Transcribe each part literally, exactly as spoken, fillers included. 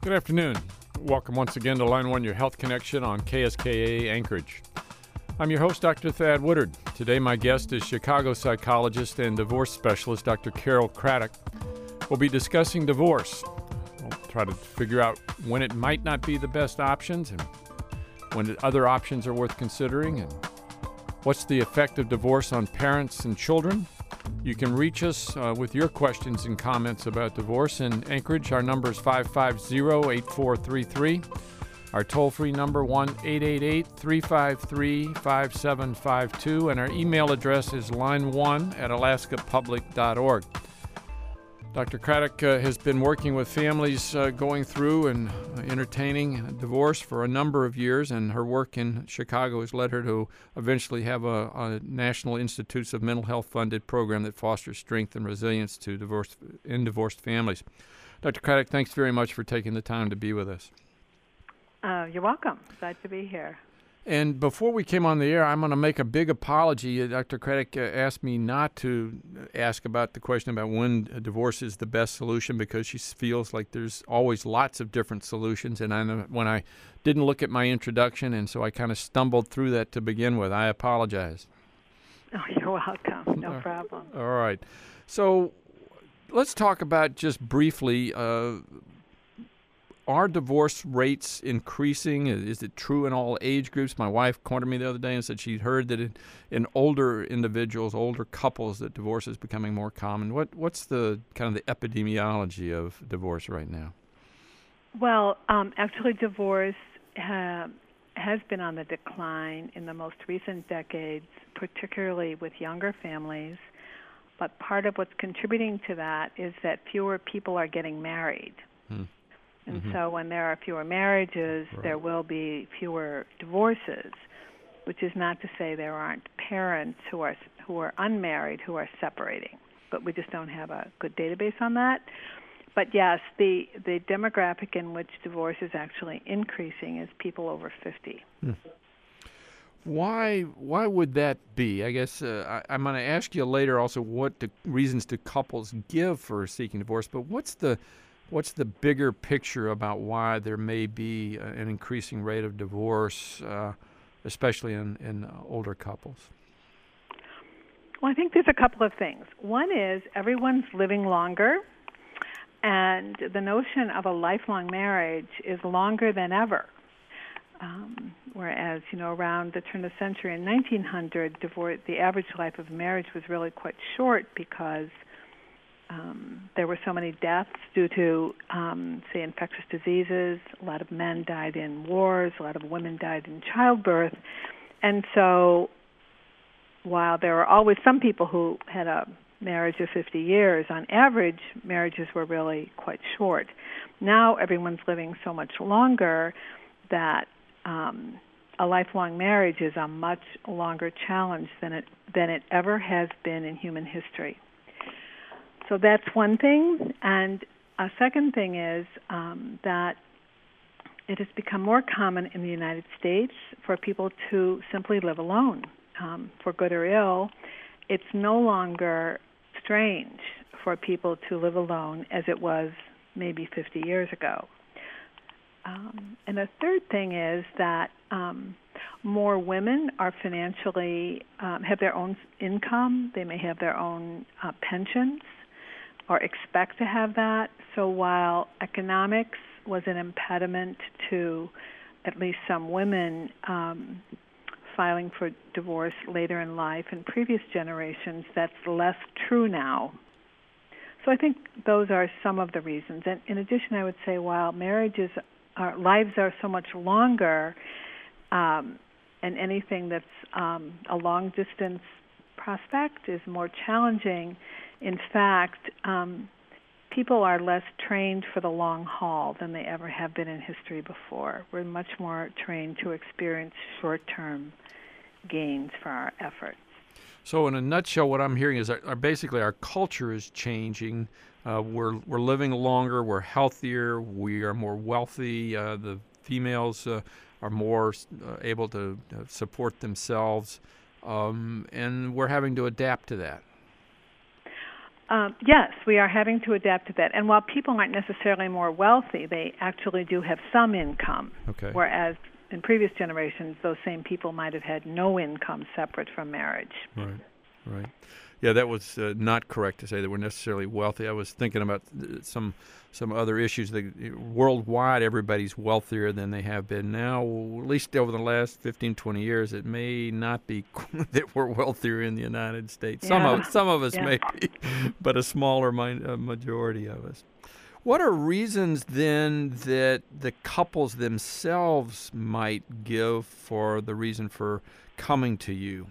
Good afternoon. Welcome once again to Line One, your health connection on K S K A Anchorage. I'm your host, Doctor Thad Woodard. Today my guest is Chicago psychologist and divorce specialist, Doctor Carol Craddock. We'll be discussing divorce. We'll try to figure out when it might not be the best options and when other options are worth considering, and what's the effect of divorce on parents and children. You can reach us uh, with your questions and comments about divorce in Anchorage. Our number is five five zero, eight four three three. Our toll-free number, one eight eight eight, three five three, five seven five two. And our email address is line one at alaska public dot org. Doctor Craddock uh, has been working with families uh, going through and uh, entertaining divorce for a number of years, and her work in Chicago has led her to eventually have a, a National Institutes of Mental Health funded program that fosters strength and resilience to divorced, in divorced families. Doctor Craddock, thanks very much for taking the time to be with us. Uh, you're welcome. Glad to be here. And before we came on the air, I'm going to make a big apology. Doctor Craddock uh, asked me not to ask about the question about when a divorce is the best solution because she feels like there's always lots of different solutions. And I know when I didn't look at my introduction, and so I kind of stumbled through that to begin with. I apologize. Oh, you're welcome. No problem. All right. So let's talk about just briefly, uh, are divorce rates increasing? Is it true in all age groups? My wife called me the other day and said she'd heard that in, in older individuals, older couples, that divorce is becoming more common. What What's the kind of the epidemiology of divorce right now? Well, um, actually, divorce ha- has been on the decline in the most recent decades, particularly with younger families. But part of what's contributing to that is that fewer people are getting married. Hmm. And mm-hmm. so when there are fewer marriages, right. there will be fewer divorces, which is not to say there aren't parents who are who are unmarried who are separating, but we just don't have a good database on that. But yes, the, the demographic in which divorce is actually increasing is people over fifty. Hmm. Why why would that be? I guess uh, I, I'm going to ask you later also what the reasons do couples give for seeking divorce, but what's the What's the bigger picture about why there may be an increasing rate of divorce, uh, especially in, in older couples? Well, I think there's a couple of things. One is everyone's living longer, and the notion of a lifelong marriage is longer than ever. Um, whereas, you know, around the turn of the century in nineteen hundred, divorce, the average life of marriage was really quite short because Um, there were so many deaths due to, um, say, infectious diseases. A lot of men died in wars. A lot of women died in childbirth. And so while there were always some people who had a marriage of fifty years, on average, marriages were really quite short. Now everyone's living so much longer that um, a lifelong marriage is a much longer challenge than it than it ever has been in human history. So that's one thing. And a second thing is um, that it has become more common in the United States for people to simply live alone, um, for good or ill. It's no longer strange for people to live alone as it was maybe fifty years ago. Um, and the third thing is that um, more women are financially, um, have their own income. They may have their own uh, pensions, or expect to have that. So while economics was an impediment to at least some women um, filing for divorce later in life in previous generations, that's less true now. So I think those are some of the reasons. And in addition, I would say while marriages, our lives are so much longer, um, and anything that's um, a long-distance prospect is more challenging. In fact, um, people are less trained for the long haul than they ever have been in history before. We're much more trained to experience short-term gains for our efforts. So in a nutshell, what I'm hearing is our, our basically our culture is changing. Uh, we're we're living longer. We're healthier. We are more wealthy. Uh, the females uh, are more uh, able to uh, support themselves, um, and we're having to adapt to that. Um, yes, we are having to adapt to that. And while people aren't necessarily more wealthy, they actually do have some income. Okay. Whereas in previous generations, those same people might have had no income separate from marriage. Right, right. Yeah, that was uh, not correct to say that we're necessarily wealthy. I was thinking about some some other issues. That worldwide, everybody's wealthier than they have been now. At least over the last fifteen, twenty years, it may not be that we're wealthier in the United States. Some Yeah. of some of us Yeah. may be, but a smaller min- uh, majority of us. What are reasons then that the couples themselves might give for the reason for coming to you?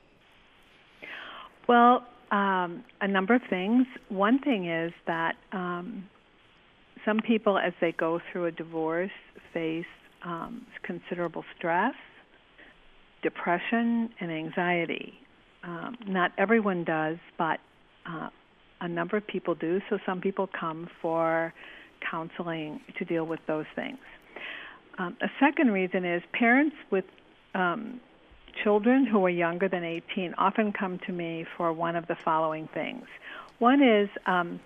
Well, um, a number of things. One thing is that um, some people, as they go through a divorce, face um, considerable stress, depression, and anxiety. Um, not everyone does, but uh, a number of people do. So some people come for counseling to deal with those things. Um, a second reason is parents with um, children who are younger than eighteen often come to me for one of the following things. One is um,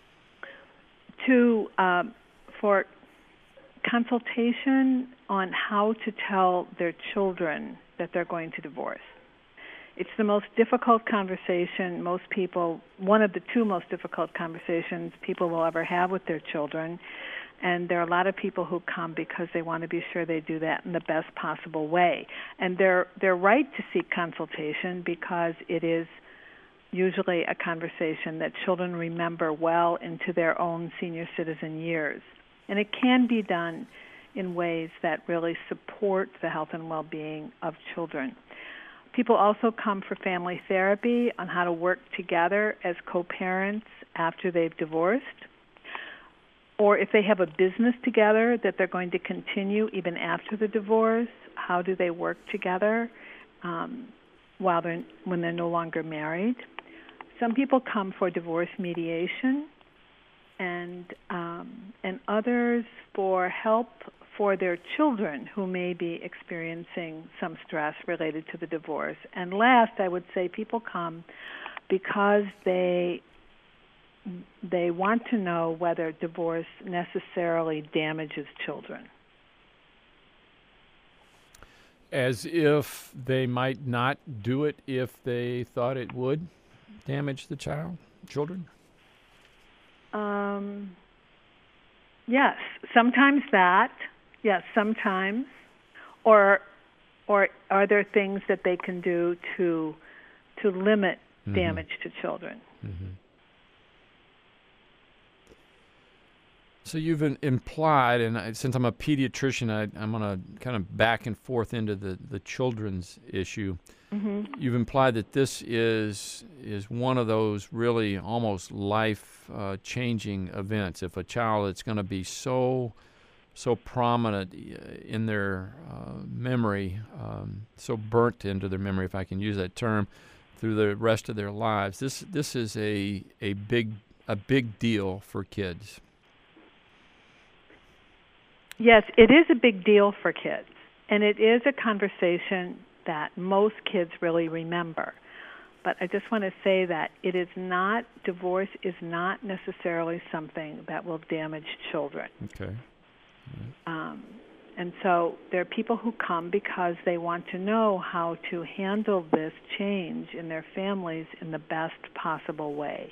to um, for consultation on how to tell their children that they're going to divorce. It's the most difficult conversation most people, one of the two most difficult conversations people will ever have with their children. And there are a lot of people who come because they want to be sure they do that in the best possible way. And they're they're right to seek consultation because it is usually a conversation that children remember well into their own senior citizen years. And it can be done in ways that really support the health and well-being of children. People also come for family therapy on how to work together as co-parents after they've divorced. Or if they have a business together that they're going to continue even after the divorce, how do they work together um, while they're when they're no longer married? Some people come for divorce mediation, and um, and others for help for their children who may be experiencing some stress related to the divorce. And last, I would say people come because they they want to know whether divorce necessarily damages children. As if they might not do it if they thought it would damage the child, children? Um, yes, sometimes that. Yes, sometimes. Or, or are there things that they can do to to limit mm-hmm. damage to children? Mm-hmm. So you've implied, and I, since I'm a pediatrician, I, I'm going to kind of back and forth into the, the children's issue. Mm-hmm. You've implied that this is is one of those really almost life-changing uh, events. If a child that's going to be so so prominent in their uh, memory, um, so burnt into their memory, if I can use that term, through the rest of their lives, this this is a a big a big deal for kids. Yes, it is a big deal for kids, and it is a conversation that most kids really remember. But I just want to say that it is not, divorce is not necessarily something that will damage children. Okay. Right. Um, and so there are people who come because they want to know how to handle this change in their families in the best possible way.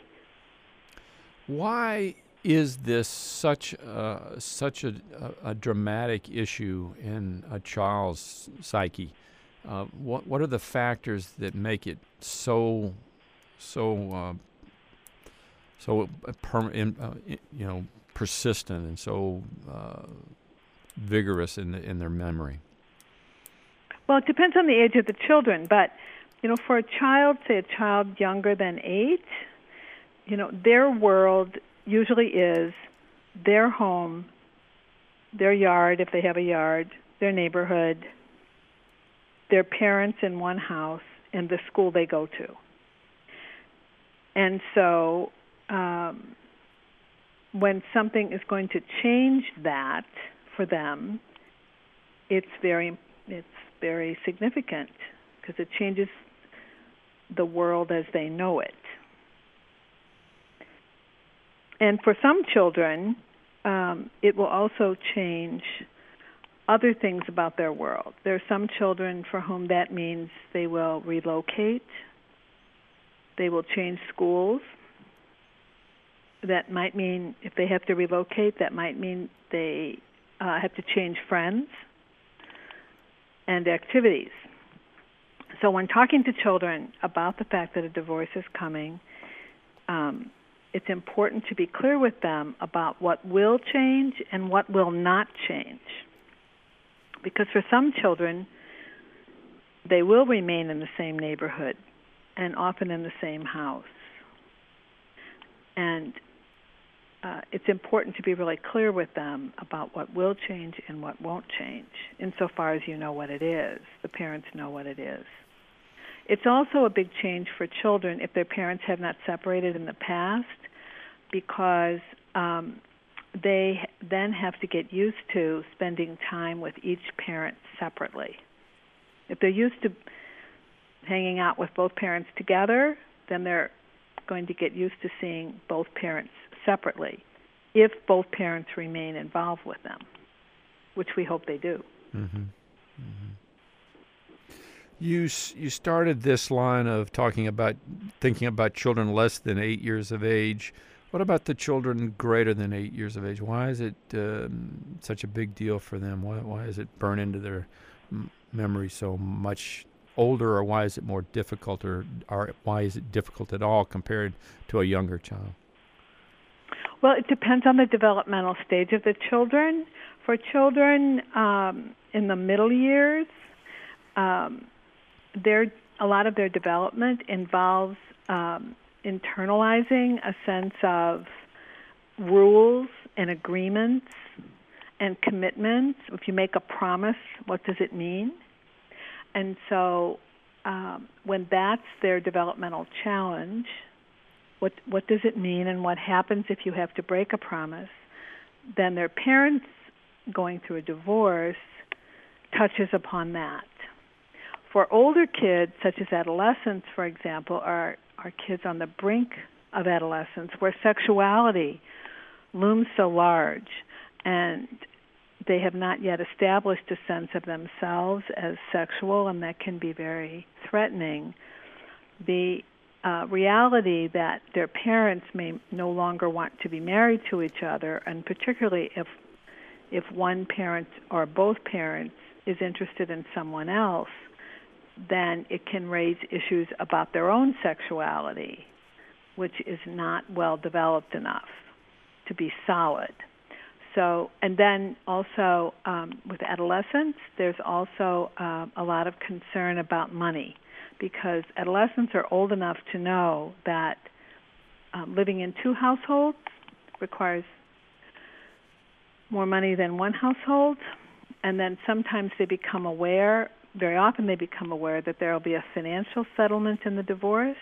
Why is this such uh, such a, a, a dramatic issue in a child's psyche? Uh, what what are the factors that make it so so uh, so perm- in, uh, you know persistent and so uh, vigorous in the, in their memory? Well, it depends on the age of the children, but you know, for a child, say a child younger than eight, you know, their world usually is their home, their yard, if they have a yard, their neighborhood, their parents in one house, and the school they go to. And so um, when something is going to change that for them, it's very it's very significant because it changes the world as they know it. and for some children, um, it will also change other things about their world. There are some children for whom that means they will relocate, they will change schools. That might mean if they have to relocate, that might mean they uh, have to change friends and activities. So when talking to children about the fact that a divorce is coming, um, it's important to be clear with them about what will change and what will not change. Because for some children, they will remain in the same neighborhood and often in the same house. And uh, it's important to be really clear with them about what will change and what won't change, insofar as you know what it is. The parents know what it is. It's also a big change for children if their parents have not separated in the past, because um, they then have to get used to spending time with each parent separately. If they're used to hanging out with both parents together, then they're going to get used to seeing both parents separately, if both parents remain involved with them, which we hope they do. Mm-hmm. Mm-hmm. You you started this line of talking about thinking about children less than eight years of age. What about the children greater than eight years of age? Why is it um, such a big deal for them? Why why is it burned into their m- memory so much older, or why is it more difficult, or, or why is it difficult at all compared to a younger child? Well, it depends on the developmental stage of the children. For children um, in the middle years, um, their a lot of their development involves um, internalizing a sense of rules and agreements and commitments. If you make a promise, what does it mean? And so um, when that's their developmental challenge, what what does it mean and what happens if you have to break a promise, then their parents going through a divorce touches upon that. For older kids, such as adolescents, for example, are, are kids on the brink of adolescence where sexuality looms so large and they have not yet established a sense of themselves as sexual, and that can be very threatening. The uh, reality that their parents may no longer want to be married to each other, and particularly if if one parent or both parents is interested in someone else, then it can raise issues about their own sexuality, which is not well developed enough to be solid. So, and then also um, with adolescents, there's also uh, a lot of concern about money, because adolescents are old enough to know that um, living in two households requires more money than one household, and then sometimes they become aware, very often they become aware that there will be a financial settlement in the divorce,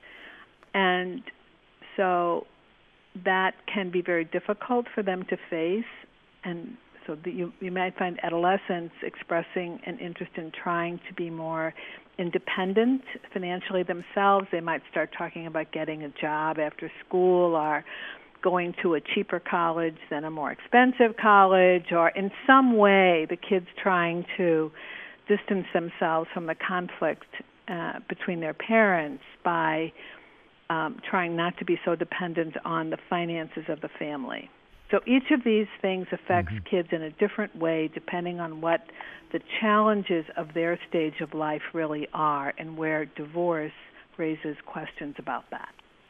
and so that can be very difficult for them to face, and so the, you, you might find adolescents expressing an interest in trying to be more independent financially themselves. They might start talking about getting a job after school, or going to a cheaper college than a more expensive college, or in some way the kids trying to distance themselves from the conflict uh, between their parents by um, trying not to be so dependent on the finances of the family. So each of these things affects mm-hmm. kids in a different way depending on what the challenges of their stage of life really are, and where divorce raises questions about that.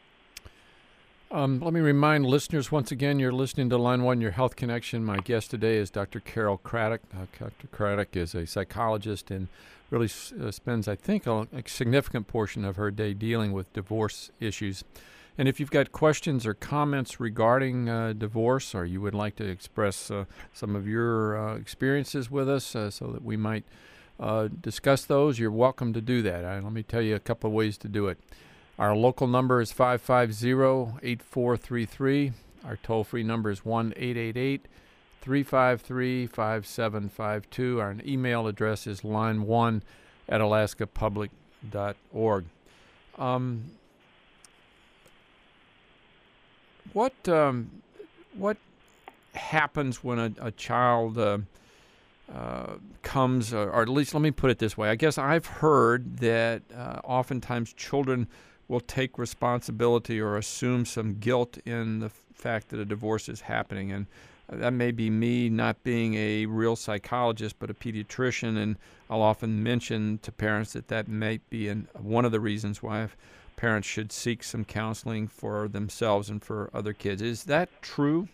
Um, let me remind listeners once again, you're listening to Line One, Your Health Connection. My guest today is Doctor Carol Craddock. Uh, Doctor Craddock is a psychologist and really uh, spends, I think, a, a significant portion of her day dealing with divorce issues. And if you've got questions or comments regarding uh, divorce, or you would like to express uh, some of your uh, experiences with us uh, so that we might uh, discuss those, you're welcome to do that. Uh, let me tell you a couple of ways to do it. Our local number is five five zero, eight four three three. Our toll-free number is one eight eight eight, three five three, five seven five two. Our email address is line one at alaska public dot org. Um, what um, what happens when a, a child uh, uh, comes, or, or at least let me put it this way. I guess I've heard that uh, oftentimes children will take responsibility or assume some guilt in the fact that a divorce is happening. And that may be me not being a real psychologist, but a pediatrician, and I'll often mention to parents that that may be an, one of the reasons why parents should seek some counseling for themselves and for other kids. Is that true?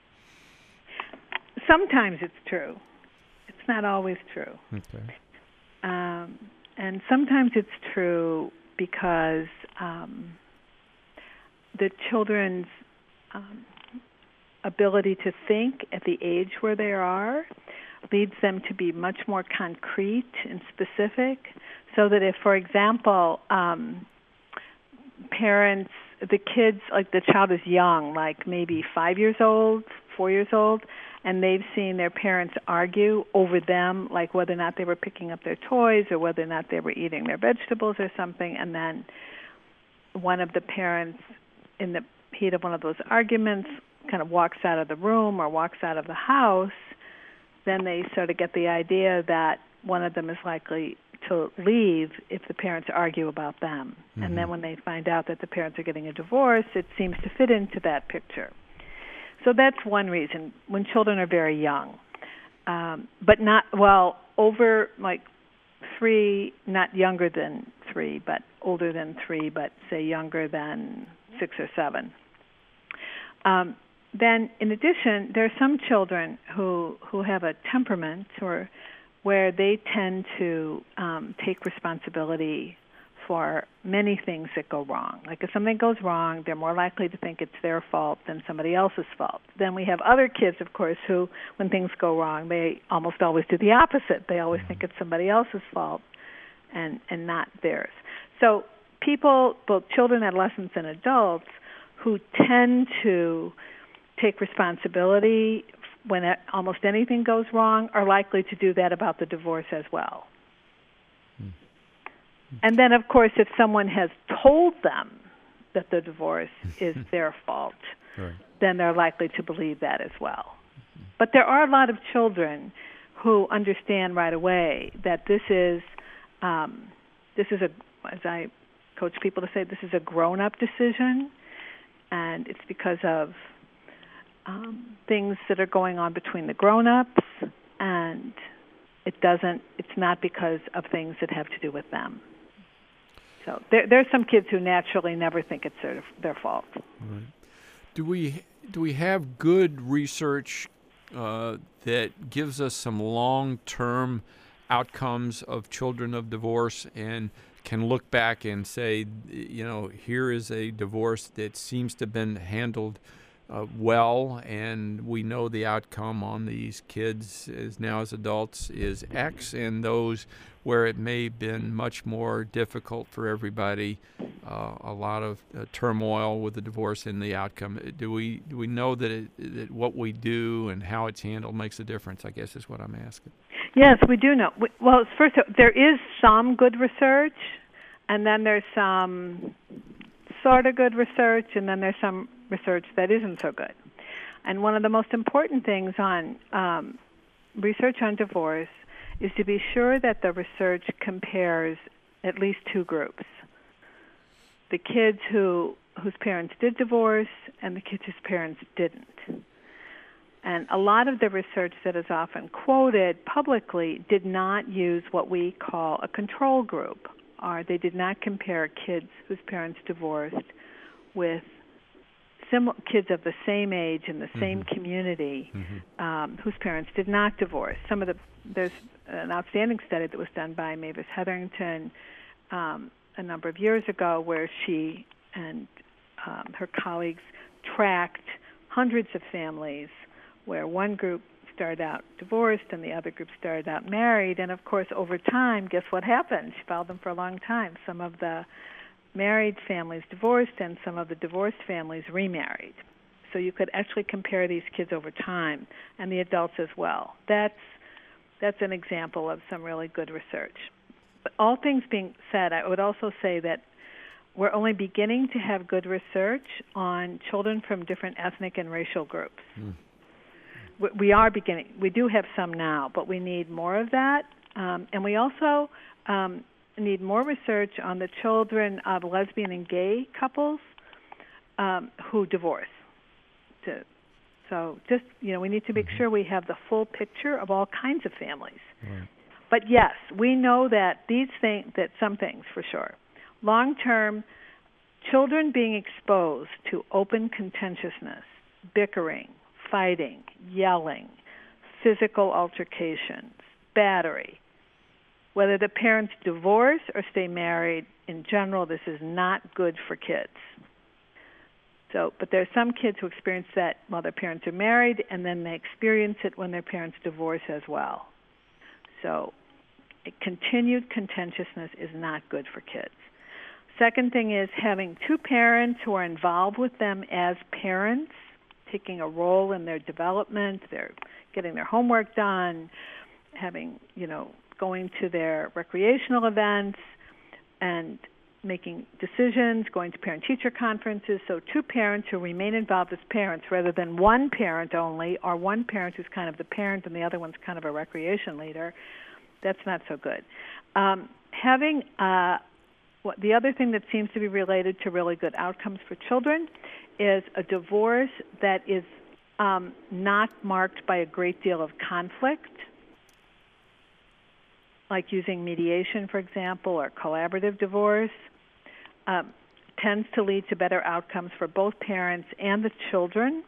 Sometimes it's true. It's not always true. Okay. Um, and sometimes it's true because um, the children's um, ability to think at the age where they are leads them to be much more concrete and specific, so that if, for example, um, parents, the kids, like the child is young, like maybe five years old, four years old, and they've seen their parents argue over them, like whether or not they were picking up their toys or whether or not they were eating their vegetables or something, and then one of the parents, in the heat of one of those arguments, kind of walks out of the room or walks out of the house, then they sort of get the idea that one of them is likely to leave if the parents argue about them. Mm-hmm. And then when they find out that the parents are getting a divorce, it seems to fit into that picture. So that's one reason, when children are very young. Um, but not, well, over like three, not younger than three, but older than three, but say younger than six or seven. Um, then, in addition, there are some children who, who have a temperament or where they tend to um, take responsibility for many things that go wrong. Like if something goes wrong, they're more likely to think it's their fault than somebody else's fault. Then we have other kids, of course, who, when things go wrong, they almost always do the opposite. They always think it's somebody else's fault and, and not theirs. So people, both children, adolescents, and adults, who tend to take responsibility when almost anything goes wrong are likely to do that about the divorce as well. And then, of course, if someone has told them that the divorce is their fault, right, then they're likely to believe that as well. But there are a lot of children who understand right away that this is, um, this is a, as I coach people to say, this is a grown-up decision, and it's because of um, things that are going on between the grown-ups, and it doesn't, it's not because of things that have to do with them. So there, there are some kids who naturally never think it's their, their fault. Right. Do we do we have good research uh, that gives us some long-term outcomes of children of divorce and can look back and say, you know, here is a divorce that seems to have been handled uh, well, and we know the outcome on these kids as now as adults is X, and those where it may have been much more difficult for everybody, uh, a lot of uh, turmoil with the divorce and the outcome. Do we do we know that, it, that what we do and how it's handled makes a difference, I guess is what I'm asking. Yes, we do know. We, well, first, there is some good research, and then there's some sort of good research, and then there's some research that isn't so good. And one of the most important things on um, research on divorce is to be sure that the research compares at least two groups: the kids who whose parents did divorce and the kids whose parents didn't. And a lot of the research that is often quoted publicly did not use what we call a control group, or they did not compare kids whose parents divorced with sim- kids of the same age in the mm-hmm. same community mm-hmm. um, whose parents did not divorce. Some of the there's an outstanding study that was done by Mavis Hetherington um, a number of years ago, where she and um, her colleagues tracked hundreds of families where one group started out divorced and the other group started out married. And, of course, over time, guess what happened? She followed them for a long time. Some of the married families divorced and some of the divorced families remarried. So you could actually compare these kids over time, and the adults as well. That's that's an example of some really good research. But all things being said, I would also say that we're only beginning to have good research on children from different ethnic and racial groups. Mm. We, we are beginning. We do have some now, but we need more of that. Um, and we also um, need more research on the children of lesbian and gay couples um, who divorce. To, so just, you know, we need to make mm-hmm. sure we have the full picture of all kinds of families. Right. But yes, we know that these things, that some things for sure. Long-term, children being exposed to open contentiousness, bickering, fighting, yelling, physical altercations, battery, whether the parents divorce or stay married, in general, this is not good for kids. So, but there are some kids who experience that while their parents are married, and then they experience it when their parents divorce as well. So, continued contentiousness is not good for kids. Second thing is having two parents who are involved with them as parents, taking a role in their development, they're getting their homework done, having, you know, going to their recreational events, and making decisions, going to parent-teacher conferences. So two parents who remain involved as parents rather than one parent only, or one parent who's kind of the parent and the other one's kind of a recreation leader. That's not so good. Um, having uh, what, the other thing that seems to be related to really good outcomes for children is a divorce that is um, not marked by a great deal of conflict, like using mediation, for example, or collaborative divorce. Um, tends to lead to better outcomes for both parents and the children.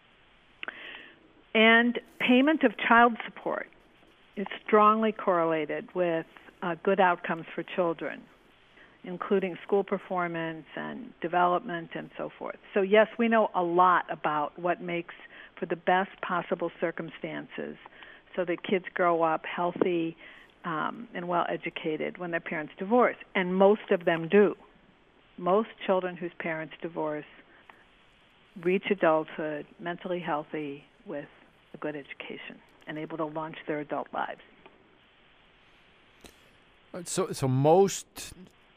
And payment of child support is strongly correlated with uh, good outcomes for children, including school performance and development and so forth. So yes, we know a lot about what makes for the best possible circumstances so that kids grow up healthy um, and well-educated when their parents divorce, and most of them do. Most children whose parents divorce reach adulthood mentally healthy with a good education and able to launch their adult lives. So, so most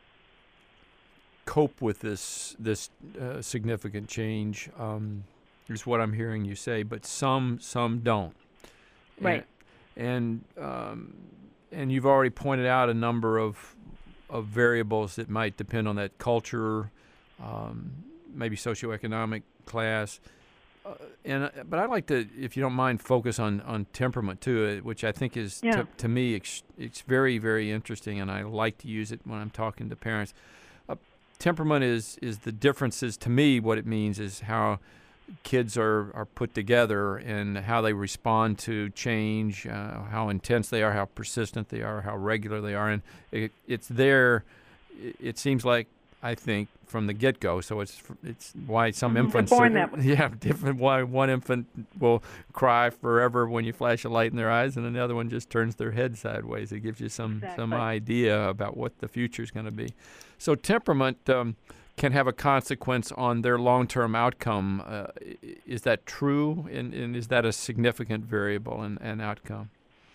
cope with this this uh, significant change, um, is what I'm hearing you say. But some some don't. Right. And and, um, and you've already pointed out a number of of variables that might depend on that culture, um, maybe socioeconomic class. Uh, and but I'd like to, if you don't mind, focus on, on temperament too, which I think is yeah. to, to me it's, it's very very interesting, and I like to use it when I'm talking to parents. Uh, temperament is is the differences. To me, what it means is how kids are, are put together and how they respond to change, uh, how intense they are, how persistent they are, how regular they are, and it, it's there. It seems like, I think, from the get-go. So it's it's why some mm-hmm. infants, born are, that way. yeah, different. Why one infant will cry forever when you flash a light in their eyes, and another one just turns their head sideways. It gives you some exactly. some idea about what the future is going to be. So temperament um, can have a consequence on their long-term outcome. Uh, is that true, and, and is that a significant variable in, in outcome?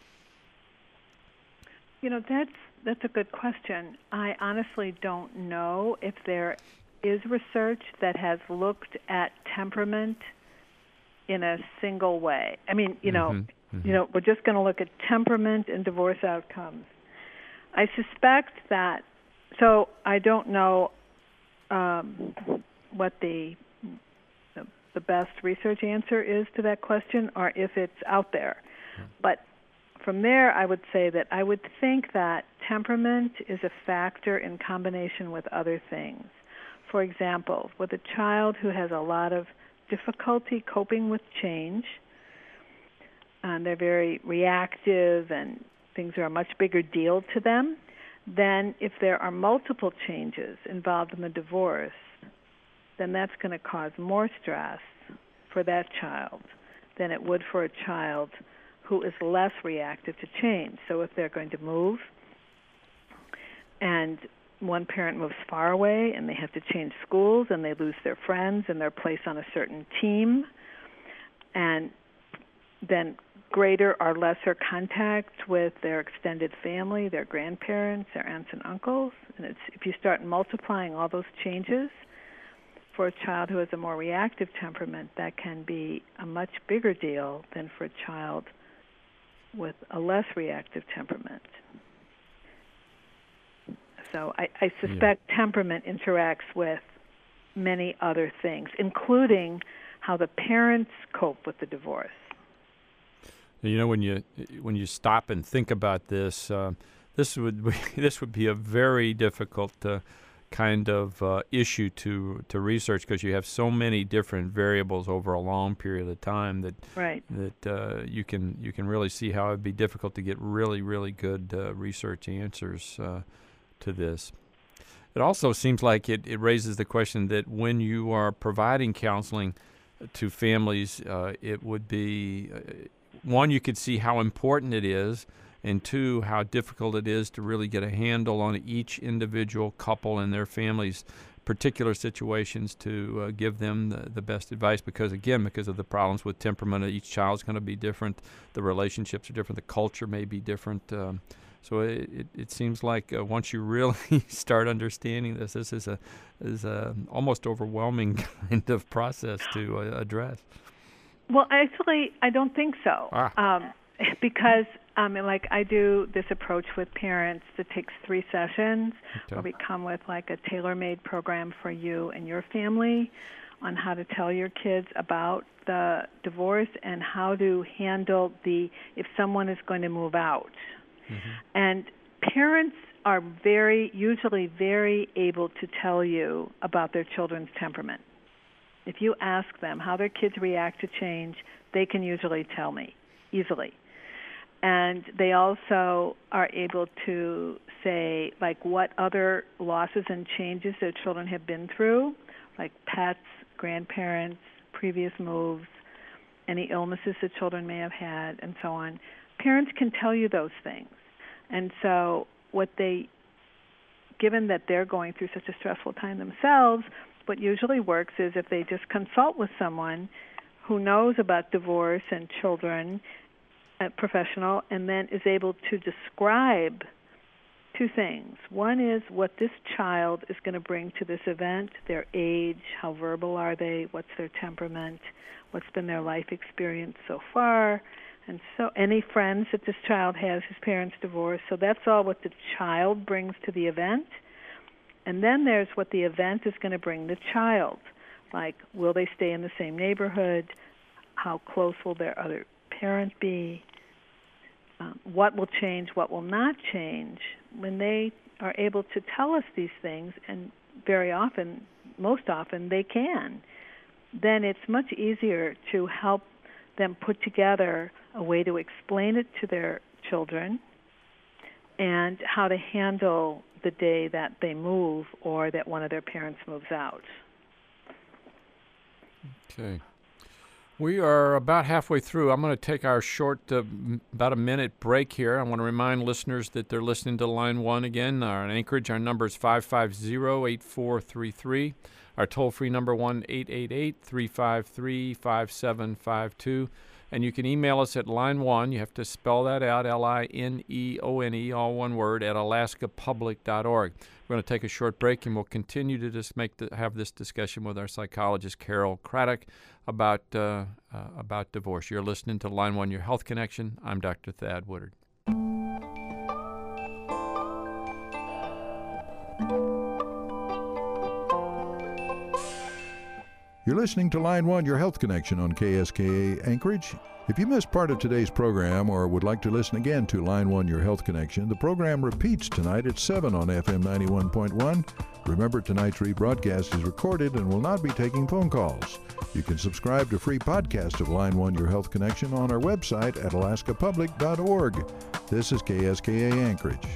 You know, that's that's a good question. I honestly don't know if there is research that has looked at temperament in a single way. I mean, you know, mm-hmm. Mm-hmm. you know, we're just going to look at temperament and divorce outcomes. I suspect that. So I don't know um, what the, the the best research answer is to that question, or if it's out there, mm-hmm. but. From there, I would say that I would think that temperament is a factor in combination with other things. For example, with a child who has a lot of difficulty coping with change, and they're very reactive and things are a much bigger deal to them, then if there are multiple changes involved in the divorce, then that's going to cause more stress for that child than it would for a child who is less reactive to change. So if they're going to move and one parent moves far away and they have to change schools and they lose their friends and their place on a certain team, and then greater or lesser contact with their extended family, their grandparents, their aunts and uncles. And it's, if you start multiplying all those changes for a child who has a more reactive temperament, that can be a much bigger deal than for a child with a less reactive temperament. So I, I suspect yeah. temperament interacts with many other things, including how the parents cope with the divorce. You know, when you when you stop and think about this, uh, this would be, this would be a very difficult uh, kind of uh, issue to to research, because you have so many different variables over a long period of time that right. that uh, you can you can really see how it'd be difficult to get really really good uh, research answers uh, to this. It also seems like it, it raises the question that when you are providing counseling to families, uh, it would be uh, one, you could see how important it is, and two, how difficult it is to really get a handle on each individual couple and their families' particular situations to uh, give them the, the best advice, because, again, because of the problems with temperament, each child's going to be different, the relationships are different, the culture may be different. Um, so it, it, it seems like uh, once you really start understanding this, this is a is a almost overwhelming kind of process to uh, address. Well, actually, I don't think so, ah. um, because um, like I do this approach with parents that takes three sessions, okay. where we come with like a tailor-made program for you and your family on how to tell your kids about the divorce and how to handle the if someone is going to move out. Mm-hmm. And parents are very usually very able to tell you about their children's temperament. If you ask them how their kids react to change, they can usually tell me easily. And they also are able to say, like, what other losses and changes their children have been through, like pets, grandparents, previous moves, any illnesses the children may have had, and so on. Parents can tell you those things. And so what they, given that they're going through such a stressful time themselves, what usually works is if they just consult with someone who knows about divorce and children, a professional, and then is able to describe two things. One is what this child is going to bring to this event, their age, how verbal are they, what's their temperament, what's been their life experience so far, and so any friends that this child has whose parents divorced. So that's all what the child brings to the event. And then there's what the event is going to bring the child, like will they stay in the same neighborhood, how close will their other parent be, um, what will change, what will not change. When they are able to tell us these things, and very often, most often they can, then it's much easier to help them put together a way to explain it to their children and how to handle the day that they move or that one of their parents moves out. Okay. We are about halfway through. I'm going to take our short, uh, about a minute break here. I want to remind listeners that they're listening to Line one again. Our in Anchorage, our number is five five zero, eight four three three. Our toll-free number, one eight eight eight, three five three, five seven five two. And you can email us at line one. You have to spell that out, L I N E O N E, all one word, at alaska public dot org. We're going to take a short break, and we'll continue to just make the, have this discussion with our psychologist, Carol Craddock, about uh, uh, about divorce. You're listening to Line one, Your Health Connection. I'm Doctor Thad Woodard. You're listening to Line one, Your Health Connection on K S K A Anchorage. If you missed part of today's program or would like to listen again to Line one, Your Health Connection, the program repeats tonight at seven on F M ninety-one point one. Remember, tonight's rebroadcast is recorded and will not be taking phone calls. You can subscribe to free podcast of Line one, Your Health Connection on our website at alaska public dot org. This is K S K A Anchorage.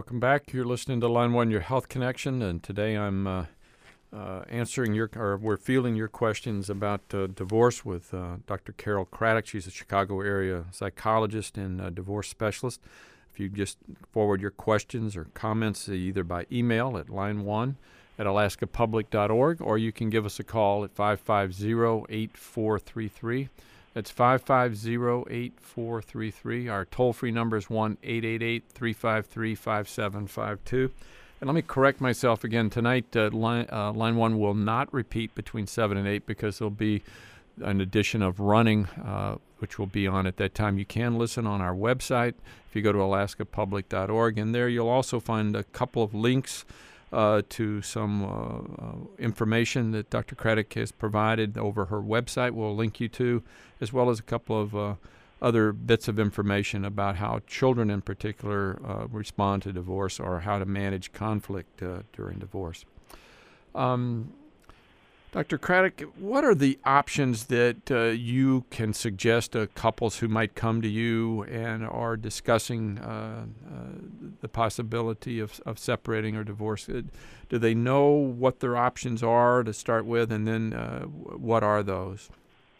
Welcome back. You're listening to Line One, Your Health Connection, and today I'm uh, uh, answering your, or we're fielding your questions about uh, divorce with uh, Doctor Carol Craddock. She's a Chicago area psychologist and uh, divorce specialist. If you just forward your questions or comments either by email at line one at alaska public dot org, or you can give us a call at five five zero, eight four three three. That's five five zero, eight four three three. Our toll-free number is one eight eight eight, three five three, five seven five two. And let me correct myself again. Tonight, uh, line, uh, line one will not repeat between seven and eight because there'll be an edition of Running, uh, which will be on at that time. You can listen on our website if you go to alaska public dot org. And there you'll also find a couple of links Uh, to some uh, uh, information that Doctor Craddock has provided over her website. We'll link you to, as well as a couple of uh, other bits of information about how children in particular uh, respond to divorce or how to manage conflict uh, during divorce. Um, Doctor Craddock, what are the options that uh, you can suggest to couples who might come to you and are discussing uh, uh, the possibility of, of separating or divorce? Do they know what their options are to start with, and then uh, what are those?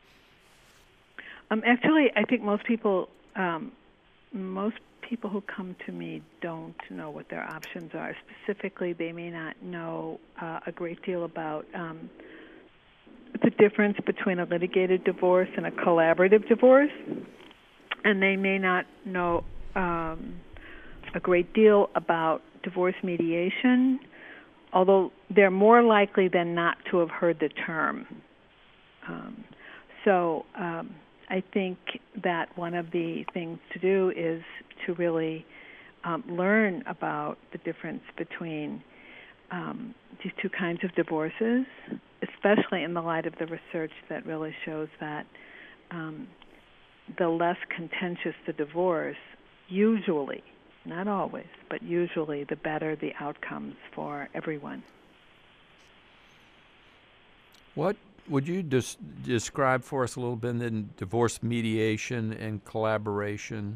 Um, actually, I think most people, um, most people who come to me don't know what their options are. Specifically, they may not know uh, a great deal about um, the difference between a litigated divorce and a collaborative divorce, and they may not know um, a great deal about divorce mediation, although they're more likely than not to have heard the term. Um, so um, I think that one of the things to do is to really um, learn about the difference between um, these two kinds of divorces, especially in the light of the research that really shows that um, the less contentious the divorce, usually, not always, but usually the better the outcomes for everyone. What would you des- describe for us a little bit in divorce mediation and collaboration?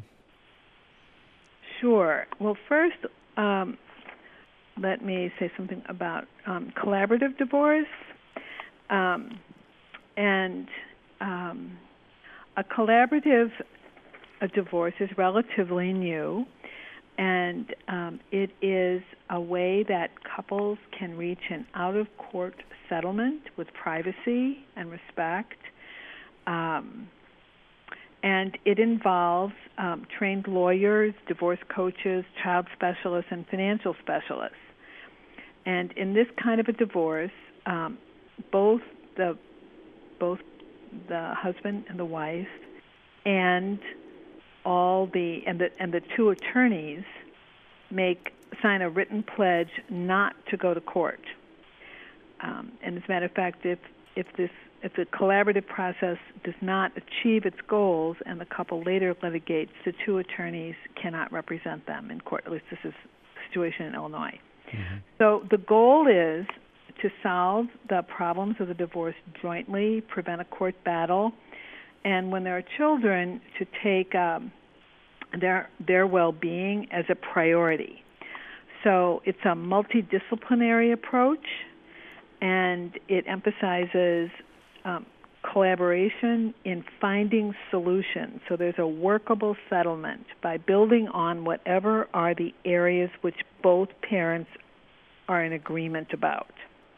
Sure. Well, first, um, let me say something about um, collaborative divorce. Um, and um, a collaborative a divorce is relatively new, and um, it is a way that couples can reach an out-of-court settlement with privacy and respect. Um, and it involves um, trained lawyers, divorce coaches, child specialists, and financial specialists. And in this kind of a divorce, um, both the both the husband and the wife and all the and the and the two attorneys make sign a written pledge not to go to court. Um, and as a matter of fact, if if this if the collaborative process does not achieve its goals and the couple later litigates, the two attorneys cannot represent them in court. At least this is the situation in Illinois. Mm-hmm. So the goal is to solve the problems of the divorce jointly, prevent a court battle, and when there are children, to take um, their their well-being as a priority. So it's a multidisciplinary approach, and it emphasizes um, collaboration in finding solutions. So there's a workable settlement by building on whatever are the areas which both parents are in agreement about.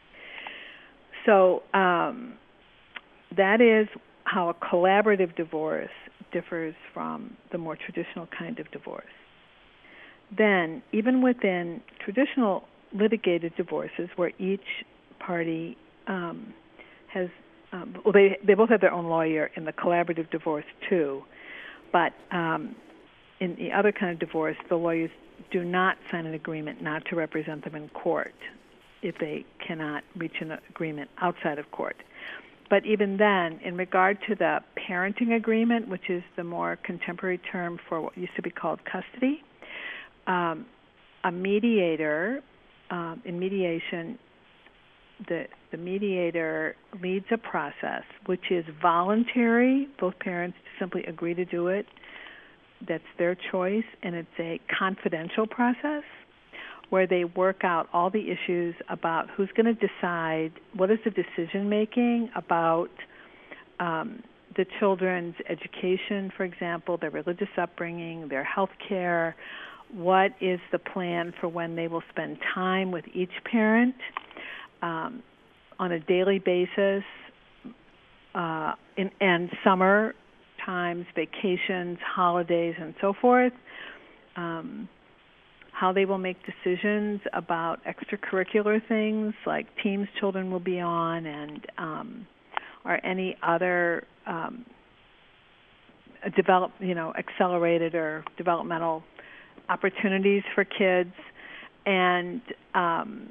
So um, that is how a collaborative divorce differs from the more traditional kind of divorce. Then, even within traditional litigated divorces, where each party um, has, um, well, they they both have their own lawyer in the collaborative divorce too, but um, in the other kind of divorce, the lawyers do not sign an agreement not to represent them in court if they cannot reach an agreement outside of court. But even then, in regard to the parenting agreement, which is the more contemporary term for what used to be called custody, um, a mediator, um, in mediation, the, the mediator leads a process which is voluntary. Both parents simply agree to do it. That's their choice, and it's a confidential process. where they work out all the issues about who's going to decide, what is the decision making about um, the children's education, for example, their religious upbringing, their health care, what is the plan for when they will spend time with each parent um, on a daily basis, uh, in, and summer times, vacations, holidays, and so forth. Um, how they will make decisions about extracurricular things like teams children will be on, and um, or any other um, develop, you know, accelerated or developmental opportunities for kids, and um,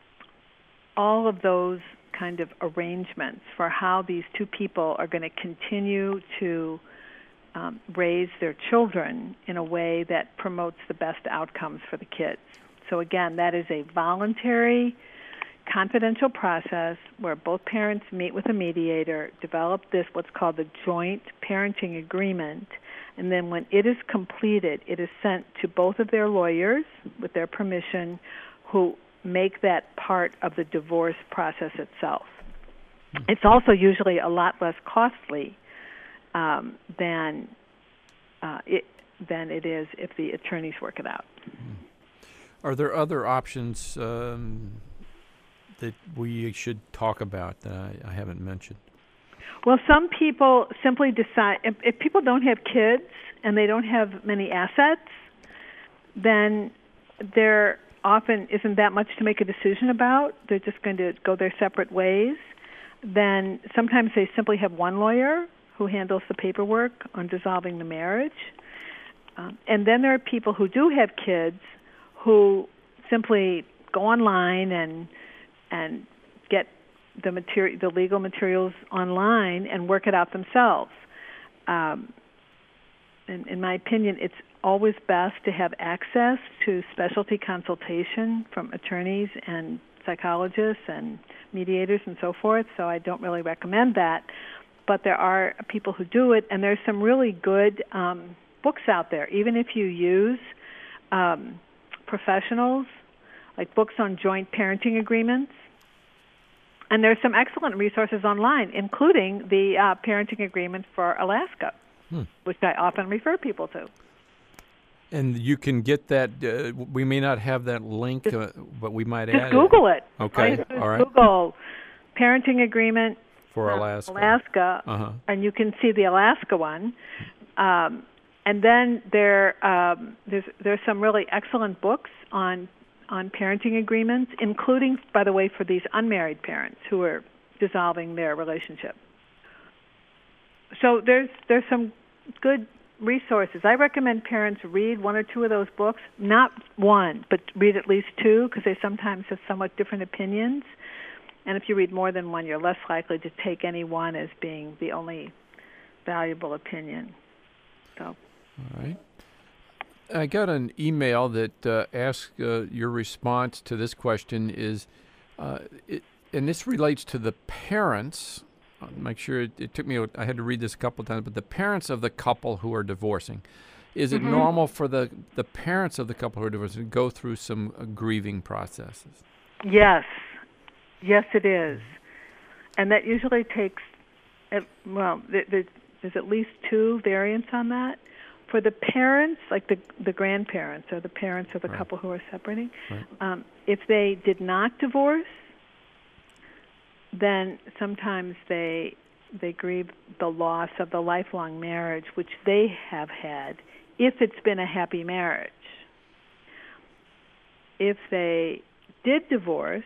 all of those kind of arrangements for how these two people are going to continue to um, raise their children in a way that promotes the best outcomes for the kids. So again, that is a voluntary, confidential process where both parents meet with a mediator, develop this, what's called the joint parenting agreement, and then when it is completed, it is sent to both of their lawyers with their permission, who make that part of the divorce process itself. It's also usually a lot less costly um, than uh, it than it is if the attorneys work it out. Are there other options um, that we should talk about that I, I haven't mentioned? Well, some people simply decide, if, if people don't have kids and they don't have many assets, then there often isn't that much to make a decision about. They're just going to go their separate ways. Then sometimes they simply have one lawyer who handles the paperwork on dissolving the marriage. Um, and then there are people who do have kids who simply go online and and get the material, the legal materials online and work it out themselves. Um, in, in my opinion, it's always best to have access to specialty consultation from attorneys and psychologists and mediators and so forth, so I don't really recommend that. But there are people who do it, and there's some really good um, books out there, even if you use um, professionals, like books on joint parenting agreements. And there's some excellent resources online, including the uh, parenting agreement for Alaska, hmm. which I often refer people to. And you can get that. Uh, we may not have that link, just, uh, but we might just add Google it. it. Okay, right? all right. Google parenting agreement for uh, Alaska, Alaska, uh-huh. and you can see the Alaska one. Um, and then there, um, there's there's some really excellent books on on parenting agreements, including, by the way, for these unmarried parents who are dissolving their relationship. So there's there's some good resources. I recommend parents read one or two of those books, not one, but read at least two, because they sometimes have somewhat different opinions. And if you read more than one, you're less likely to take any one as being the only valuable opinion. So. All right. I got an email that uh, asks uh, your response to this question is, uh, it, and this relates to the parents. I'll make sure it, it took me, I had to read this a couple of times, but the parents of the couple who are divorcing. Is it mm-hmm. normal for the, the parents of the couple who are divorcing to go through some uh, grieving processes? Yes. Yes, it is. And that usually takes, well, there's at least two variants on that. For the parents, like the the grandparents or the parents of the right. couple who are separating, right. um, if they did not divorce, then sometimes they they grieve the loss of the lifelong marriage which they have had, if it's been a happy marriage. If they did divorce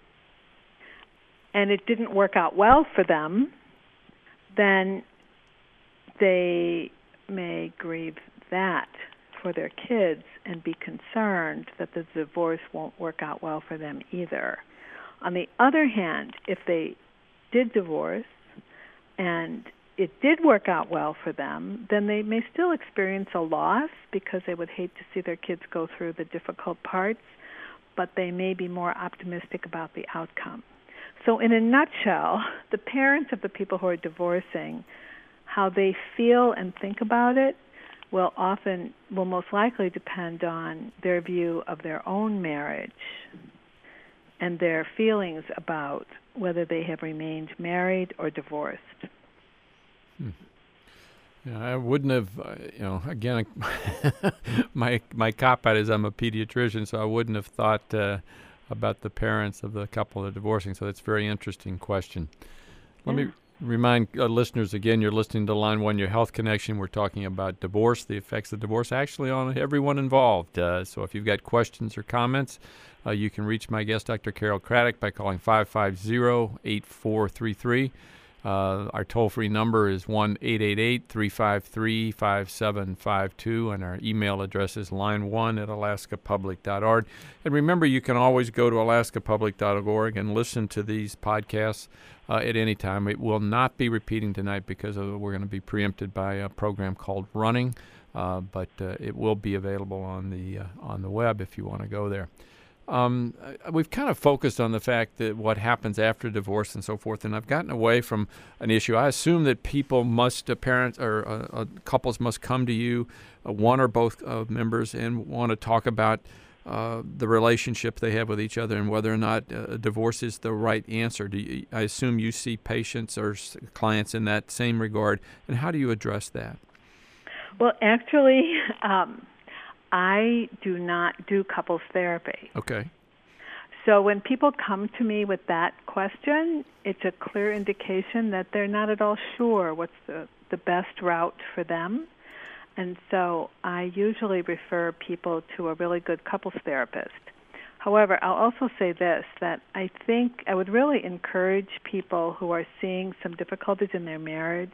and it didn't work out well for them, then they may grieve that for their kids and be concerned that the divorce won't work out well for them either. On the other hand, if they did divorce and it did work out well for them, then they may still experience a loss because they would hate to see their kids go through the difficult parts, but they may be more optimistic about the outcome. So in a nutshell, the parents of the people who are divorcing, how they feel and think about it will often, will most likely depend on their view of their own marriage and their feelings about whether they have remained married or divorced. Hmm. Yeah, I wouldn't have, uh, you know, again, my my cop-out is I'm a pediatrician, so I wouldn't have thought uh, about the parents of the couple that are divorcing. So that's a very interesting question. Let Yeah. me remind uh, listeners again, you're listening to Line One, Your Health Connection. We're talking about divorce, the effects of divorce actually on everyone involved. Uh, so if you've got questions or comments, uh, you can reach my guest, Doctor Carol Craddock, by calling five five zero, eight four three three. Uh, our toll-free number is one eight eight eight, three five three, five seven five two, and our email address is line one at alaska public dot org. And remember, you can always go to alaska public dot org and listen to these podcasts uh, at any time. It will not be repeating tonight because of, we're going to be preempted by a program called Running, uh, but uh, it will be available on the uh, on the web if you want to go there. Um, we've kind of focused on the fact that what happens after divorce and so forth, and I've gotten away from an issue. I assume that people must, uh, parents or uh, uh, couples must come to you, uh, one or both uh, members, and want to talk about uh, the relationship they have with each other and whether or not uh, divorce is the right answer. Do you, I assume you see patients or s- clients in that same regard, and how do you address that? Well, actually, um, I do not do couples therapy. Okay. So when people come to me with that question, it's a clear indication that they're not at all sure what's the, the best route for them. And so I usually refer people to a really good couples therapist. However, I'll also say this, that I think I would really encourage people who are seeing some difficulties in their marriage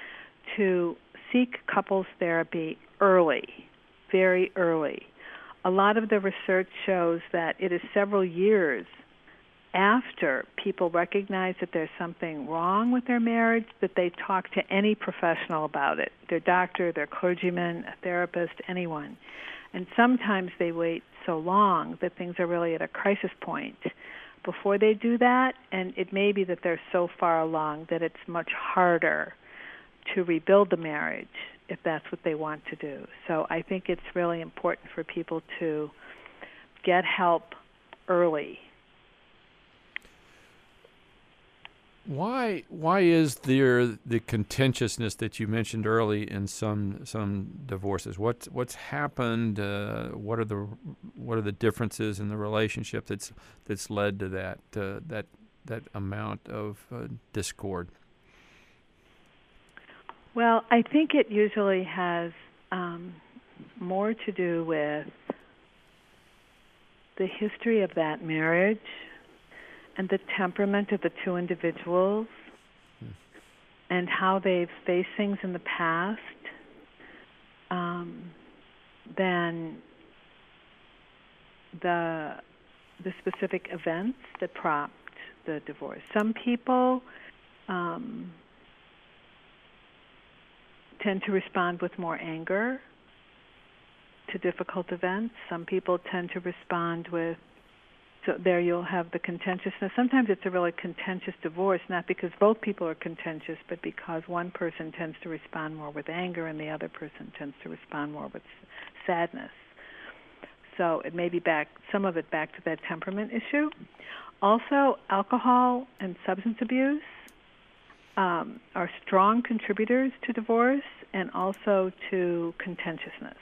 to seek couples therapy early. Very early. A lot of the research shows that it is several years after people recognize that there's something wrong with their marriage that they talk to any professional about it, their doctor, their clergyman, a therapist, anyone. And sometimes they wait so long that things are really at a crisis point before they do that, and it may be that they're so far along that it's much harder to rebuild the marriage if that's what they want to do. So I think it's really important for people to get help early. Why why is there the contentiousness that you mentioned early in some some divorces? What's what's happened? Uh, what are the what are the differences in the relationship that's that's led to that uh, that that amount of uh, discord? Well, I think it usually has um, more to do with the history of that marriage and the temperament of the two individuals hmm. and how they've faced things in the past um, than the the specific events that prompted the divorce. Some people um, tend to respond with more anger to difficult events. Some people tend to respond with, so there you'll have the contentiousness. Sometimes it's a really contentious divorce, not because both people are contentious, but because one person tends to respond more with anger and the other person tends to respond more with sadness. So it may be back, some of it back to that temperament issue. Also, alcohol and substance abuse Um, are strong contributors to divorce and also to contentiousness.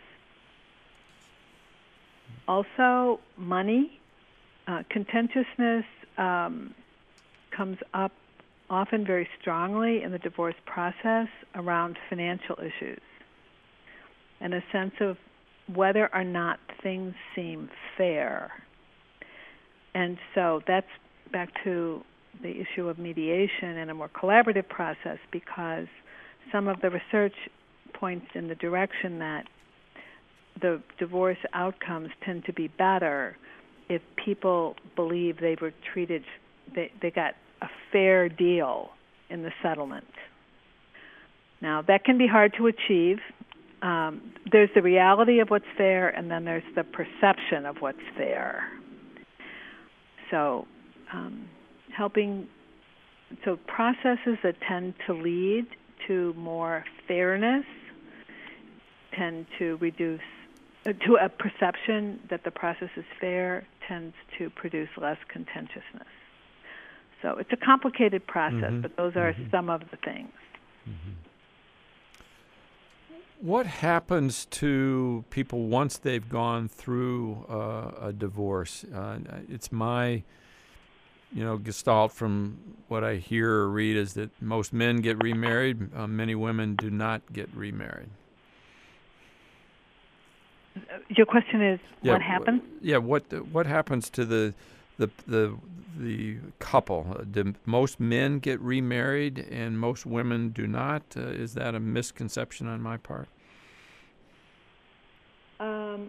Also, money. Uh, contentiousness um, comes up often very strongly in the divorce process around financial issues and a sense of whether or not things seem fair. And so that's back to the issue of mediation and a more collaborative process, because some of the research points in the direction that the divorce outcomes tend to be better if people believe they were treated, they, they got a fair deal in the settlement. Now, that can be hard to achieve. Um, there's the reality of what's fair, and then there's the perception of what's fair. So, um, helping, so processes that tend to lead to more fairness tend to reduce, uh, to a perception that the process is fair tends to produce less contentiousness. So it's a complicated process, mm-hmm. but those are mm-hmm. some of the things. Mm-hmm. What happens to people once they've gone through uh, a divorce? Uh, it's my, you know, gestalt from what I hear or read is that most men get remarried. Uh, many women do not get remarried. Your question is, yeah, what happens? Yeah, what what happens to the the the the couple? Do most men get remarried and most women do not? Uh, is that a misconception on my part? Um,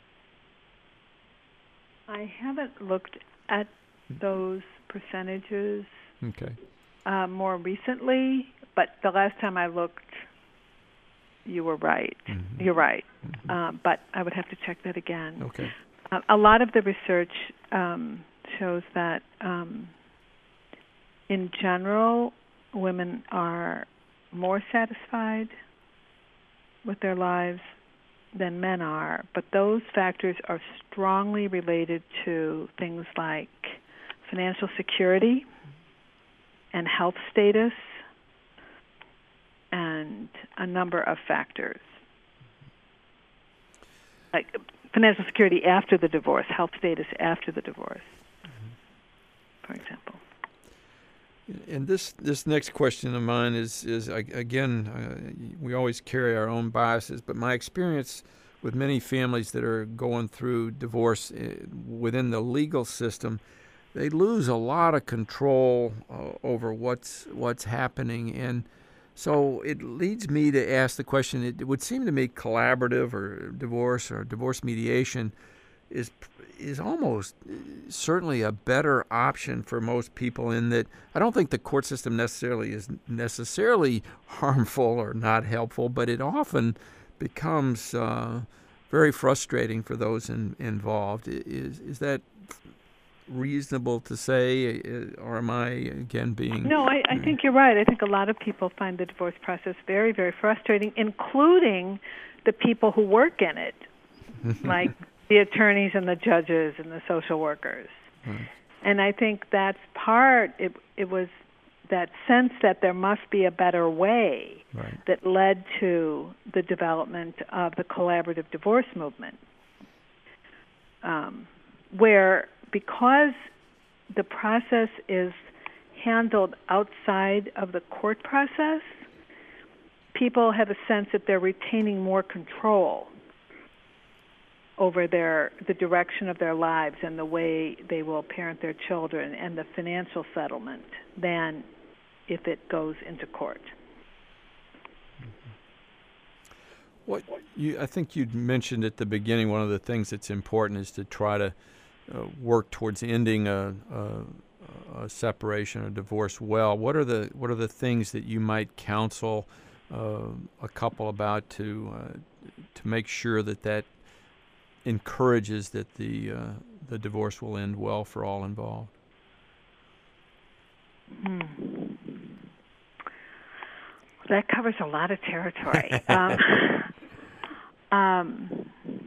I haven't looked at those percentages okay. uh, more recently, but the last time I looked, you were right. Mm-hmm. You're right. Mm-hmm. Uh, but I would have to check that again. Okay. Uh, a lot of the research um, shows that, um, in general, women are more satisfied with their lives than men are, but those factors are strongly related to things like financial security and health status and a number of factors. Like financial security after the divorce, health status after the divorce, mm-hmm. for example. And this, this next question of mine is, is again, uh, we always carry our own biases, but my experience with many families that are going through divorce uh, within the legal system, they lose a lot of control uh, over what's what's happening. And so it leads me to ask the question, it would seem to me collaborative or divorce or divorce mediation is is almost certainly a better option for most people, in that I don't think the court system necessarily is necessarily harmful or not helpful, but it often becomes uh, very frustrating for those in, involved. Is is that reasonable to say, or am I again being... No, I, I think you're right. I think a lot of people find the divorce process very, very frustrating, including the people who work in it, like the attorneys and the judges and the social workers. Right. And I think that's part, it, it was that sense that there must be a better way right. that led to the development of the collaborative divorce movement, um, where because the process is handled outside of the court process, people have a sense that they're retaining more control over their the direction of their lives and the way they will parent their children and the financial settlement than if it goes into court. What you, I think you mentioned at the beginning, one of the things that's important is to try to uh, work towards ending a, a, a separation or divorce well. What are the what are the things that you might counsel uh, a couple about to uh, to make sure that that encourages that the uh, the divorce will end well for all involved? Hmm. That covers a lot of territory. um, um,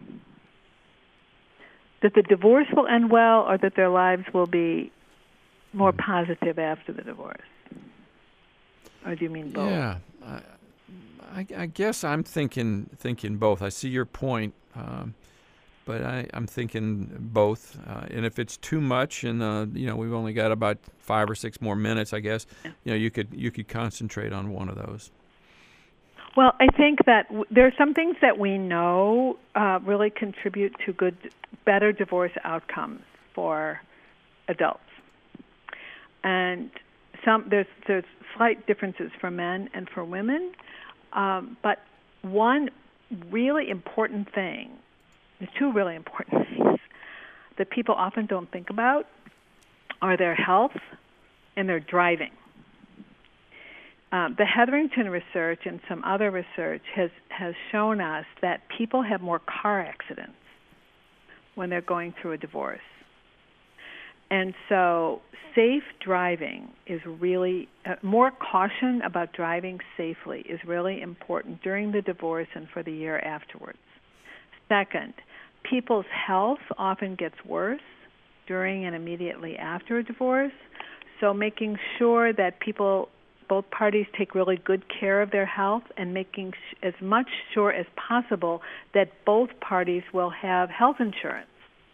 that the divorce will end well, or that their lives will be more positive after the divorce? Or do you mean both? Yeah, I, I, I guess I'm thinking thinking both. I see your point. Um, But I, I'm thinking both, uh, and if it's too much, and uh, you know we've only got about five or six more minutes, I guess, you know you could you could concentrate on one of those. Well, I think that w- there are some things that we know uh, really contribute to good, better divorce outcomes for adults, and some there's there's slight differences for men and for women, um, but one really important thing. There's two really important things that people often don't think about are their health and their driving. Um, the Hetherington research and some other research has, has shown us that people have more car accidents when they're going through a divorce. And so safe driving is really, uh, more caution about driving safely is really important during the divorce and for the year afterwards. Second, people's health often gets worse during and immediately after a divorce, so making sure that people, both parties, take really good care of their health and making sh- as much sure as possible that both parties will have health insurance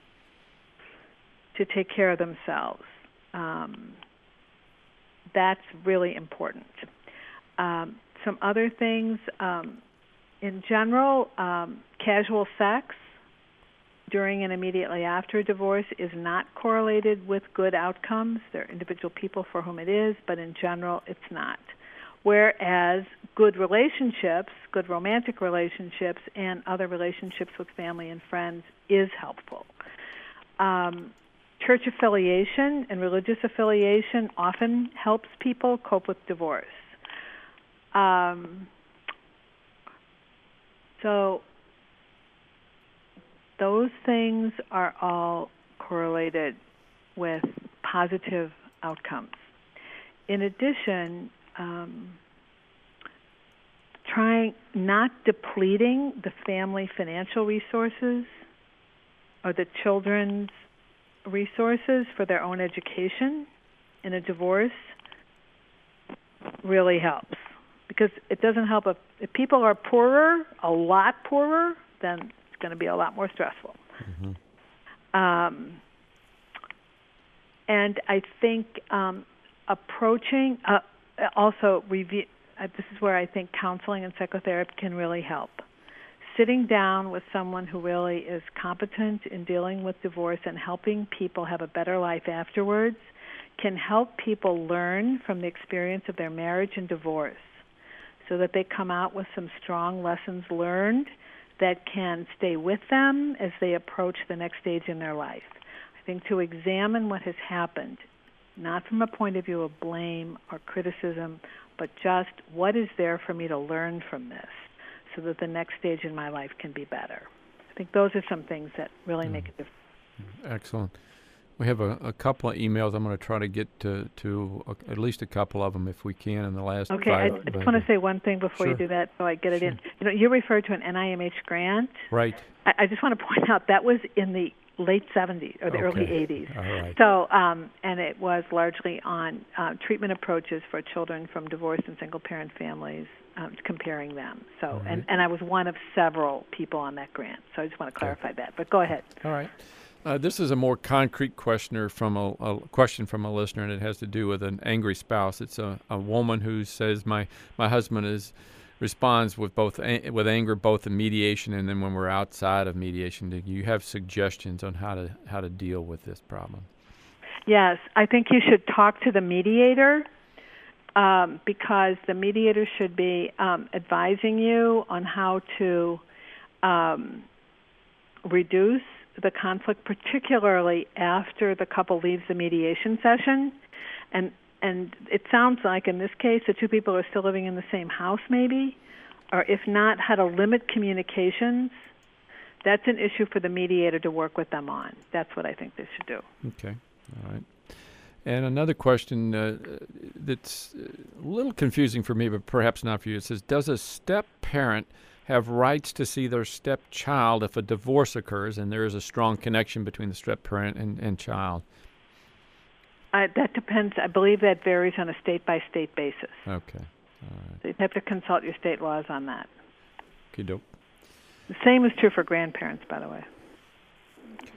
to take care of themselves. Um, that's really important. Um, some other things, um, in general, um, casual sex during and immediately after a divorce is not correlated with good outcomes. There are individual people for whom it is, but in general, it's not. Whereas good relationships, good romantic relationships, and other relationships with family and friends is helpful. Um, church affiliation and religious affiliation often helps people cope with divorce. Um, so those things are all correlated with positive outcomes. In addition, um, trying not depleting the family financial resources or the children's resources for their own education in a divorce really helps. Because it doesn't help if, if people are poorer, a lot poorer, then it's going to be a lot more stressful. Mm-hmm. Um, and I think um, approaching, uh, also review, uh, this is where I think counseling and psychotherapy can really help. Sitting down with someone who really is competent in dealing with divorce and helping people have a better life afterwards can help people learn from the experience of their marriage and divorce so that they come out with some strong lessons learned that can stay with them as they approach the next stage in their life. I think to examine what has happened, not from a point of view of blame or criticism, but just what is there for me to learn from this, so that the next stage in my life can be better. I think those are some things that really mm. make a difference. Excellent. We have a, a couple of emails. I'm going to try to get to, to a, at least a couple of them if we can in the last okay, five. Okay, I, I just want to say one thing before sure. you do that so I get it sure. in. You know, you referred to an N I M H grant. Right. I, I just want to point out that was in the late seventies or the okay. early eighties. All right. So, um, and it was largely on uh, treatment approaches for children from divorced and single-parent families, um, comparing them. So, right. and, and I was one of several people on that grant. So I just want to clarify okay. that. But go ahead. All right. Uh, this is a more concrete questioner from a, a question from a listener, and it has to do with an angry spouse. It's a, a woman who says, "My my husband is responds with both a, with anger, both in mediation and then when we're outside of mediation." Do you have suggestions on how to how to deal with this problem? Yes, I think you should talk to the mediator um, because the mediator should be um, advising you on how to um, reduce the conflict, particularly after the couple leaves the mediation session. And and it sounds like in this case the two people are still living in the same house maybe, or if not, how to limit communications. That's an issue for the mediator to work with them on. That's what I think they should do. Okay, all right. And another question uh, that's a little confusing for me, but perhaps not for you. It says, does a step-parent have rights to see their stepchild if a divorce occurs and there is a strong connection between the step-parent and, and child? Uh, that depends. I believe that varies on a state-by-state basis. Okay. All right. So you'd have to consult your state laws on that. Okay, dope. The same is true for grandparents, by the way. Okay.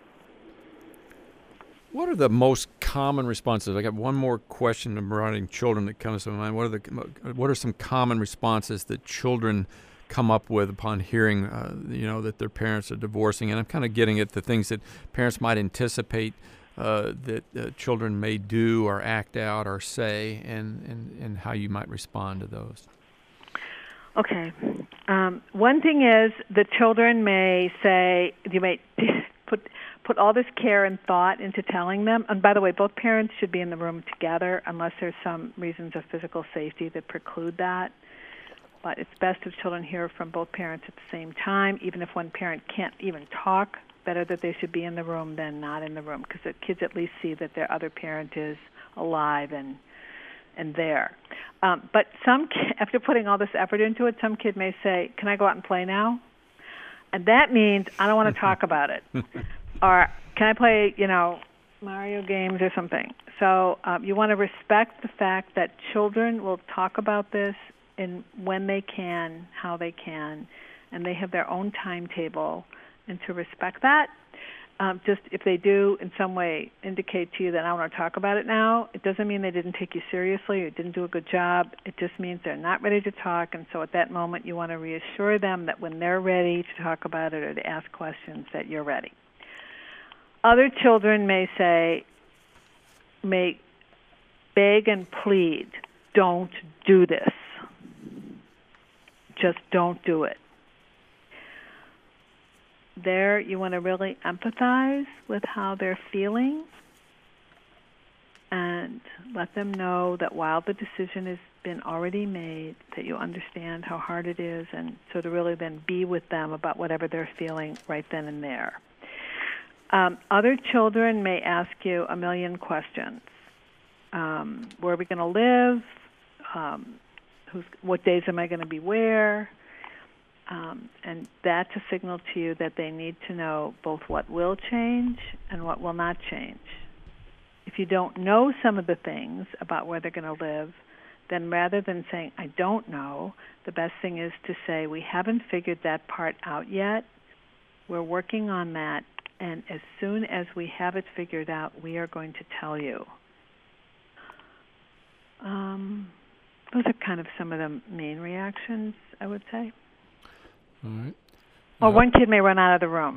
What are the most common responses? I got one more question regarding children that comes to my mind. What are the what are some common responses that children come up with upon hearing, uh, you know, that their parents are divorcing? And I'm kind of getting at the things that parents might anticipate uh, that uh, children may do or act out or say, and, and, and how you might respond to those. Okay. Um, one thing is the children may say, you may put put all this care and thought into telling them. And by the way, both parents should be in the room together unless there's some reasons of physical safety that preclude that. But it's best if children hear from both parents at the same time, even if one parent can't even talk better that they should be in the room than not in the room, because the kids at least see that their other parent is alive and and there. Um, but some, after putting all this effort into it, some kid may say, "Can I go out and play now?" And that means I don't want to talk about it. Or can I play, you know, Mario games or something? So um, you want to respect the fact that children will talk about this in when they can, how they can, and they have their own timetable, and to respect that. Um, just if they do in some way indicate to you that I want to talk about it now, it doesn't mean they didn't take you seriously or didn't do a good job. It just means they're not ready to talk, and so at that moment you want to reassure them that when they're ready to talk about it or to ask questions, that you're ready. Other children may say, may beg and plead, "Don't do this. Just don't do it." There, you want to really empathize with how they're feeling and let them know that while the decision has been already made, that you understand how hard it is, and so to really then be with them about whatever they're feeling right then and there. Um, other children may ask you a million questions. Um, where are we going to live? Um, who's, what days am I going to be where? Um, and that's a signal to you that they need to know both what will change and what will not change. If you don't know some of the things about where they're going to live, then rather than saying, "I don't know," the best thing is to say, "We haven't figured that part out yet. We're working on that, and as soon as we have it figured out, we are going to tell you." Um, those are kind of some of the main reactions, I would say. All right. Or uh, one kid may run out of the room.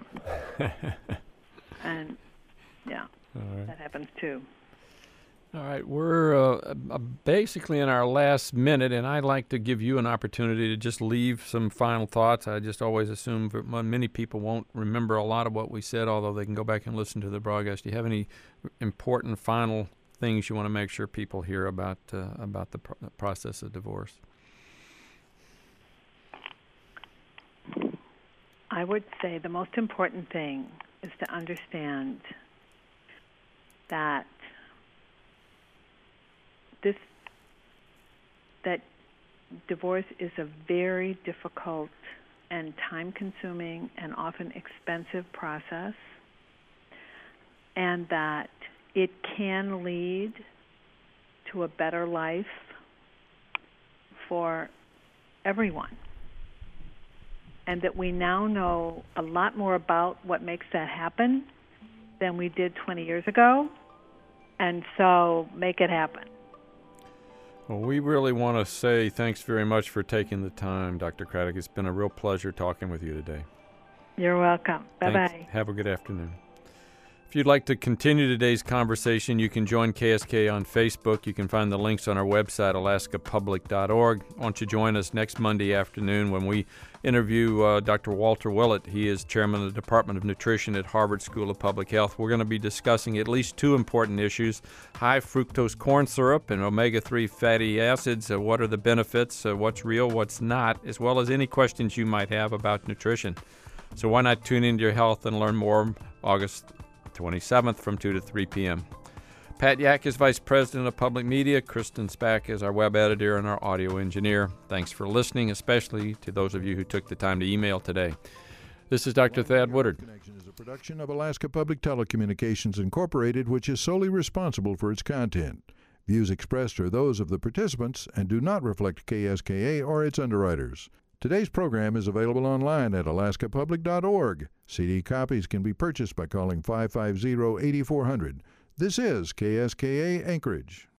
And, yeah, all right. that happens too. All right. We're uh, basically in our last minute, and I'd like to give you an opportunity to just leave some final thoughts. I just always assume that many people won't remember a lot of what we said, although they can go back and listen to the broadcast. Do you have any important final things you want to make sure people hear about uh, about the pro- process of divorce? I would say the most important thing is to understand that this that divorce is a very difficult and time-consuming and often expensive process, and that it can lead to a better life for everyone. And that we now know a lot more about what makes that happen than we did twenty years ago. And so make it happen. Well, we really want to say thanks very much for taking the time, Doctor Craddock. It's been a real pleasure talking with you today. You're welcome. Bye-bye. Thanks. Have a good afternoon. If you'd like to continue today's conversation, you can join K S K A on Facebook. You can find the links on our website, alaska public dot org. Why don't you join us next Monday afternoon when we interview uh, Doctor Walter Willett. He is chairman of the Department of Nutrition at Harvard School of Public Health. We're going to be discussing at least two important issues: high fructose corn syrup and omega three fatty acids. Uh, what are the benefits? Uh, what's real? What's not? As well as any questions you might have about nutrition. So why not tune into your health and learn more August twenty-seventh from two to three p.m. Pat Yak is Vice President of Public Media. Kristen Spack is our web editor and our audio engineer. Thanks for listening, especially to those of you who took the time to email today. This is Doctor Thad Woodard. Connection is a production of Alaska Public Telecommunications Incorporated, which is solely responsible for its content. Views expressed are those of the participants and do not reflect K S K A or its underwriters. Today's program is available online at alaska public dot org. C D copies can be purchased by calling five five zero, eight four zero zero. This is K S K A Anchorage.